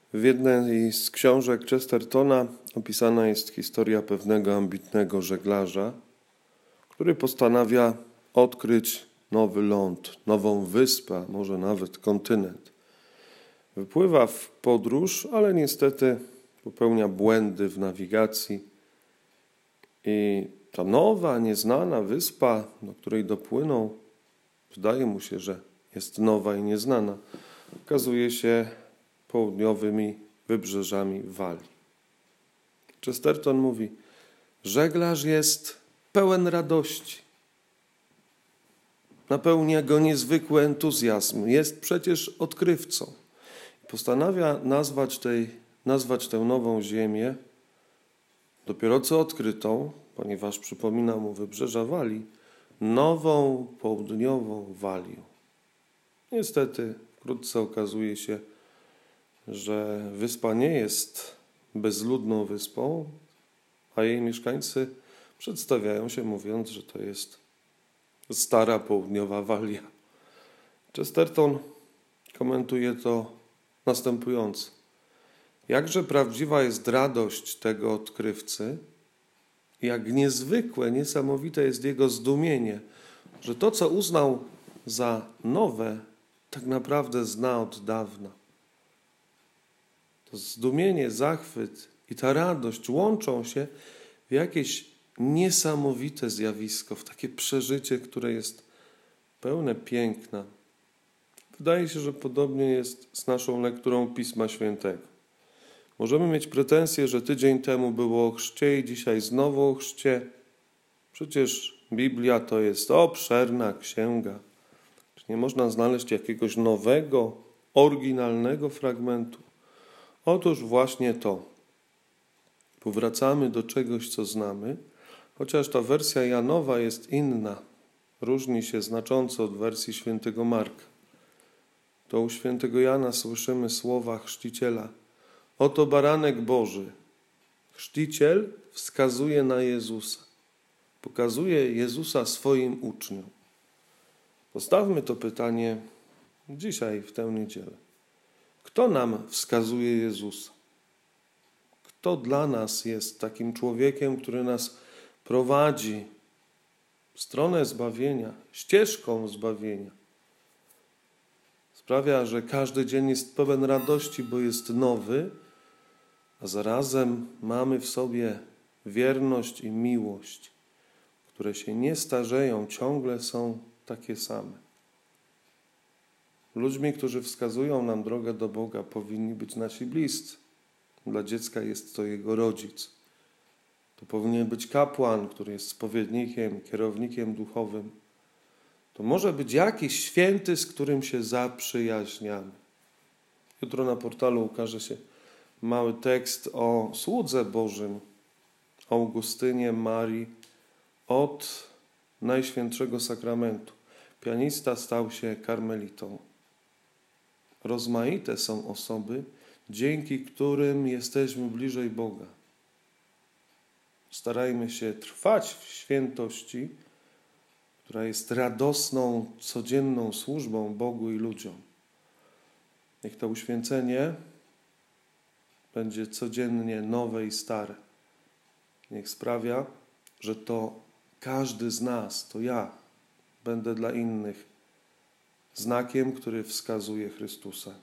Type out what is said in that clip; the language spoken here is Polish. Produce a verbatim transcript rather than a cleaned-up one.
W jednej z książek Chestertona opisana jest historia pewnego ambitnego żeglarza, który postanawia odkryć nowy ląd, nową wyspę, a może nawet kontynent. Wypływa w podróż, ale niestety popełnia błędy w nawigacji i ta nowa, nieznana wyspa, do której dopłynął, wydaje mu się, że jest nowa i nieznana, okazuje się południowymi wybrzeżami Walii. Chesterton mówi: żeglarz jest pełen radości. Napełnia go niezwykły entuzjazm. Jest przecież odkrywcą. Postanawia nazwać, tej, nazwać tę nową ziemię, dopiero co odkrytą, ponieważ przypomina mu wybrzeża Walii, nową południową Walią. Niestety wkrótce okazuje się, że wyspa nie jest bezludną wyspą, a jej mieszkańcy przedstawiają się, mówiąc, że to jest stara południowa Walia. Chesterton komentuje to następująco: jakże prawdziwa jest radość tego odkrywcy, jak niezwykłe, niesamowite jest jego zdumienie, że to, co uznał za nowe, tak naprawdę zna od dawna. To zdumienie, zachwyt i ta radość łączą się w jakieś niesamowite zjawisko, w takie przeżycie, które jest pełne piękna. Wydaje się, że podobnie jest z naszą lekturą Pisma Świętego. Możemy mieć pretensje, że tydzień temu było o chrzcie i dzisiaj znowu o chrzcie. Przecież Biblia to jest obszerna księga. Czy nie można znaleźć jakiegoś nowego, oryginalnego fragmentu? Otóż właśnie to. Powracamy do czegoś, co znamy, chociaż ta wersja Janowa jest inna. Różni się znacząco od wersji świętego Marka. To u świętego Jana słyszymy słowa chrzciciela: oto baranek Boży. Chrzciciel wskazuje na Jezusa. Pokazuje Jezusa swoim uczniom. Postawmy to pytanie dzisiaj, w tę niedzielę. Kto nam wskazuje Jezusa? Kto dla nas jest takim człowiekiem, który nas prowadzi w stronę zbawienia, ścieżką zbawienia? Sprawia, że każdy dzień jest pełen radości, bo jest nowy, a zarazem mamy w sobie wierność i miłość, które się nie starzeją, ciągle są takie same. Ludźmi, którzy wskazują nam drogę do Boga, powinni być nasi bliscy. Dla dziecka jest to jego rodzic. To powinien być kapłan, który jest spowiednikiem, kierownikiem duchowym. To może być jakiś święty, z którym się zaprzyjaźniamy. Jutro na portalu ukaże się mały tekst o słudze Bożym, Augustynie Marii od Najświętszego Sakramentu. Pianista stał się karmelitą. Rozmaite są osoby, dzięki którym jesteśmy bliżej Boga. Starajmy się trwać w świętości, która jest radosną, codzienną służbą Bogu i ludziom. Niech to uświęcenie będzie codziennie nowe i stare. Niech sprawia, że to każdy z nas, to ja, będę dla innych znakiem, który wskazuje Chrystusa.